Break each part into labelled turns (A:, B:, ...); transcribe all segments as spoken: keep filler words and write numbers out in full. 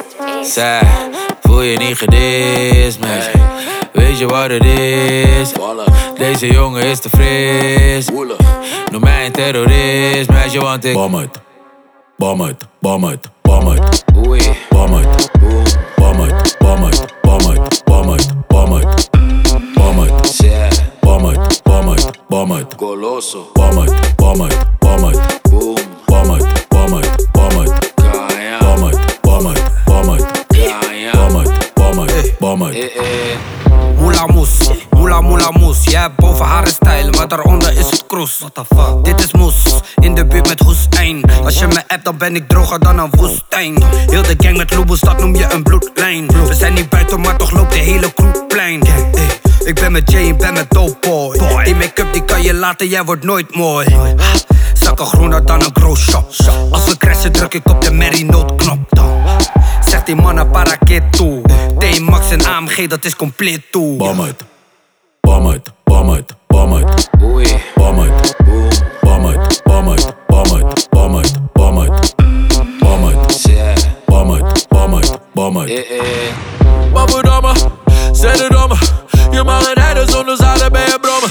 A: Zij, voel je niet gedist, meisje? Weet je wat het is? Deze jongen is te fris. Noem mij een terrorist, meisje, want ik bom uit, bom uit, bom uit, bom uit, bom uit, bom uit, bom uit, bom uit, bom uit, bom uit, bom uit, bom uit, bom uit, bom uit,
B: Goloso,
A: bom uit, bom uit, bom uit,
B: boom,
A: bom uit, bom uit, bom uit,
B: Kaya,
A: bom uit, bom uit, bom uit,
B: Kaya,
A: bom uit, bom uit, bom uit.
B: eh eh.
C: Moela moes, moela moela moes. Jij hebt boven haar een stijl, maar daaronder is het kroes. What the fuck? Dit is moes, in de buurt met Hoestijn. Als je me appt, dan ben ik droger dan een woestijn. Heel de gang met Loeboes, dat noem je een bloedlijn. We zijn niet buiten, maar toch loopt de hele kroeg plein. Hey, ik ben met Jay en ben met Dope Boy. Die make-up die kan je laten, jij wordt nooit mooi. Zakken groener dan een grow shop. Als we crashen druk ik op de Mary noodknop dan. Zegt die mannen para keer toe. T-Max en A M G, dat is compleet toe.
A: Bom uit, bom uit, bom uit, bom uit,
B: Oei,
A: bom uit,
B: boom,
A: bom uit, bom uit, bom uit, bom uit, bom uit, bom uit,
B: yeah,
A: bom uit, bom uit, bom uit.
B: eh eh.
A: Baboedammen, zet het om me. Je mag het rijden zonder zadel bij je brommen.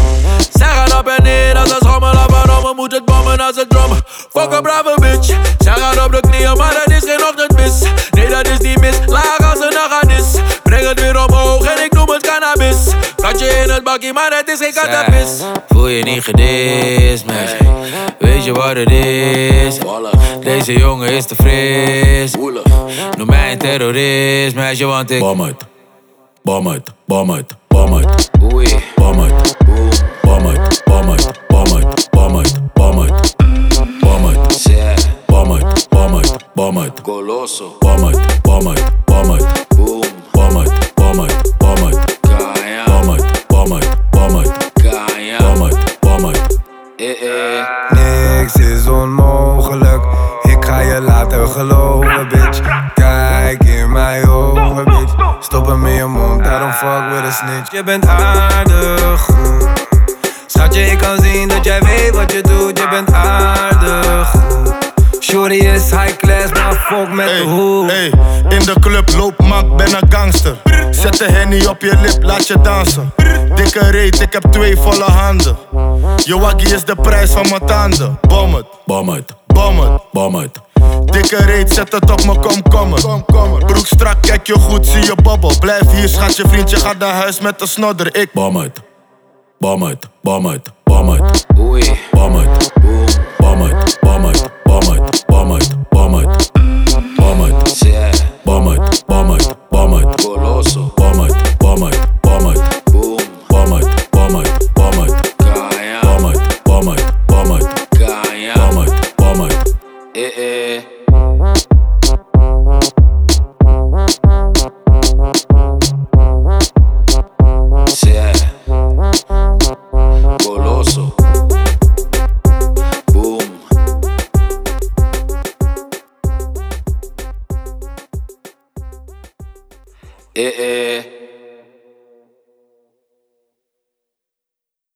A: Zij gaat op en neer als een schommel op en om. Moet het bommen als het drummen. Fuck een brave bitch. Zij gaat op de knieën, maar dat is geen ochtendmis. Nee, dat is niet mis, laag als een nagadis. Breng het weer omhoog en ik noem het cannabis. Katje in het bakkie, maar het is geen kattenpis. Voel je niet gedist, meisje? Weet je wat het is? Deze jongen is te fris. Noem mij een terrorist, meisje, want ik bom uit, bom uit, bom uit, bom uit,
B: Oei,
A: bom uit,
B: boom,
A: bom uit, bom uit, bom uit, bom uit, bom uit, bom uit,
B: yeah,
A: bom uit, bom uit, bom uit,
B: Goloso,
A: bom uit, bom uit, bom uit,
B: boom,
A: bom uit, bom uit, bom uit,
B: Kaya,
A: bom uit, bom uit, bom uit,
B: Kaya,
A: bom uit, bom uit.
B: eh eh.
D: Niks is onmogelijk, ik ga je laten geloven, bitch. Kijk in mijn ogen, bitch. Stop hem in je mond, daarom fuck with a snitch. Je bent aardig, schatje, ik kan zien dat jij weet wat je doet. Je bent aardig. Shorty is high class, maar fuck met de hoek.
E: Hey, in de club loop mak, ben een gangster. Zet de henny op je lip, laat je dansen. Dikke reet, ik heb twee volle handen. Je waggie is de prijs van mijn tanden. Bom het,
A: Bom uit,
E: bom het.
A: bom uit,
E: Dikke reet, zet het op me komkommer. Broek strak, kijk je goed, zie je bobbel. Blijf hier, schat, je vriendje gaat naar huis met de snodder. Ik
A: bom uit, bom uit, bom uit, bom uit,
B: Oei,
A: bom uit,
B: boom,
A: bom uit, bom uit, bom uit, bom uit, bom uit, bom uit,
B: yeah,
A: bom uit, bom uit, bom uit,
B: Goloso,
A: bom uit, bom uit, bom uit,
B: boom,
A: bom uit, bom uit, bom uit,
B: Kaya,
A: bom uit, bom uit, bom uit,
B: Kaya,
A: bom uit, bom uit.
B: eh eh. Yeah, Goloso, boom, eh eh.